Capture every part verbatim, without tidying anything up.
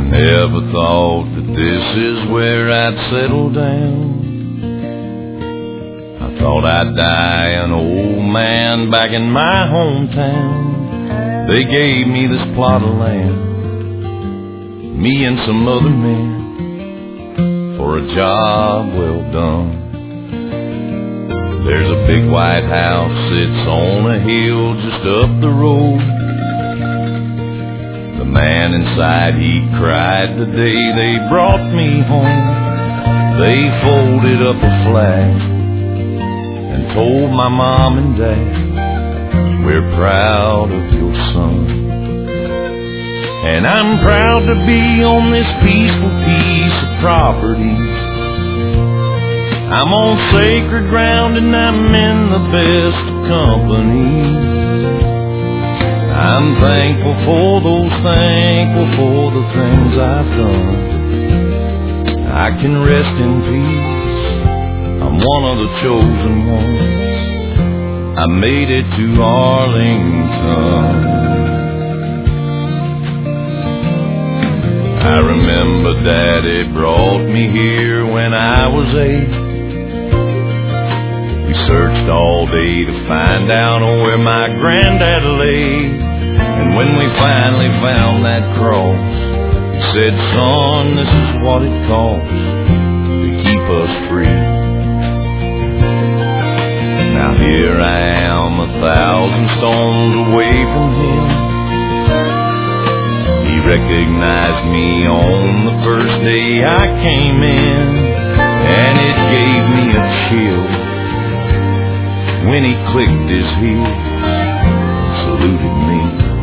never thought that this is where I'd settle down. I thought I'd die an old man back in my hometown. They gave me this plot of land, me and some other men, for a job well done. There's a big white house, it's on a hill just up the road. The man inside, he cried the day they brought me home. They folded up a flag and told my mom and dad, we're proud of your son. And I'm proud to be on this peaceful piece of property. I'm on sacred ground and I'm in the best of company. I'm thankful for those, thankful for the things I've done. I can rest in peace, I'm one of the chosen ones. I made it to Arlington. I remember Daddy brought me here when I was eight. We searched all day to find out where my granddad lay. And when we finally found that cross, he said, son, this is what it costs to keep us free. Now here I am, a thousand stones away from him. He recognized me on the first day I came in, and it gave me a chill when he clicked his heels and saluted me.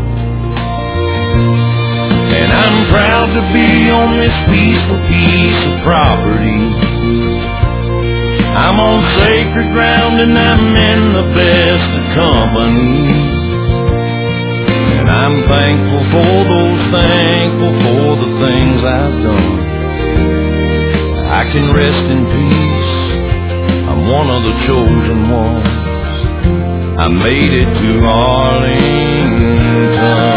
And I'm proud to be on this peaceful piece of property. I'm on sacred ground and I'm in the best of company. And I'm thankful for those, thankful for the things I've done. I can rest in peace, I'm one of the chosen ones. I made it to Arlington.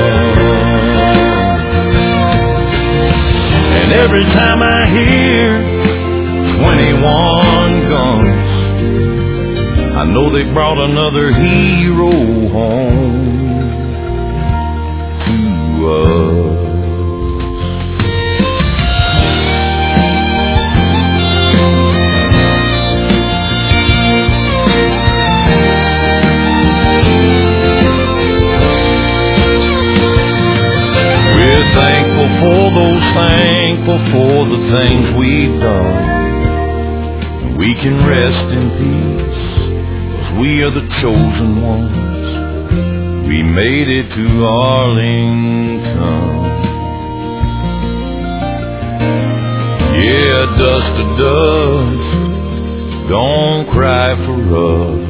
And every time I hear twenty-one guns, I know they brought another hero home to us. Thankful for those, thankful for the things we've done. We can rest in peace, 'cause we are the chosen ones. We made it to Arlington. Yeah, dust to dust, don't cry for us.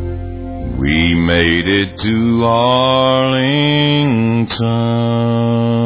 We made it to Arlington.